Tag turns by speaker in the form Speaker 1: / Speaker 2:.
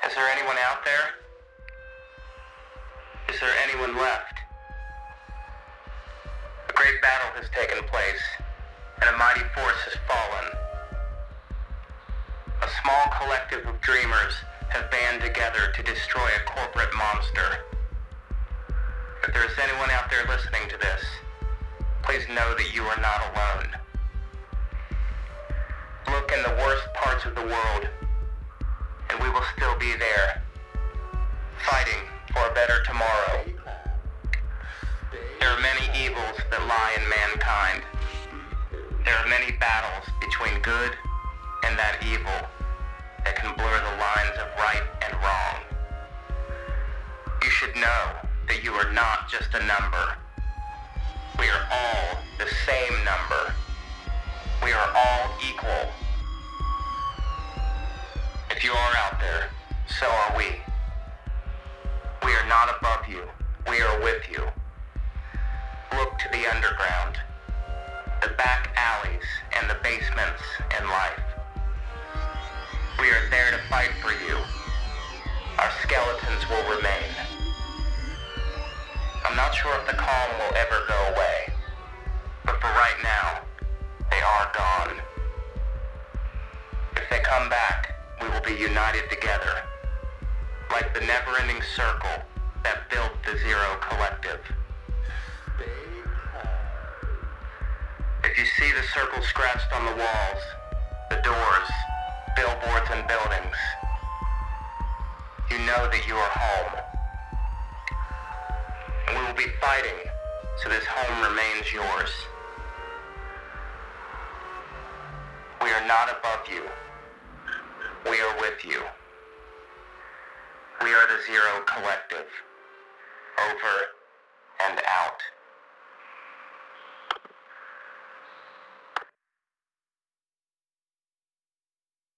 Speaker 1: Is there anyone out there? Is there anyone left? A great battle has taken place, and a mighty force has fallen. A small collective of dreamers have band together to destroy a corporate monster. If there is anyone out there listening to this, please know that you are not alone. Look in the worst parts of the world, and we will still be there, fighting for a better tomorrow. There are many evils that lie in mankind. There are many battles between good and that evil that can blur the lines of right and wrong. You should know that you are not just a number. We are all the same number. We are all equal. If you are out there, so are we. We are not above you. We are with you. Look to the underground, the back alleys and the basements in life. We are there to fight for you. Our skeletons will remain. I'm not sure if the calm will ever go away, but for right now, they are gone. If they come back, we will be united together, like the never-ending circle that built the Zero Collective. If you see the circle scratched on the walls, the doors, billboards and buildings, you know that you are home. And we will be fighting so this home remains yours. We are not above you. We are with you. We are the Zero Collective. Over and out.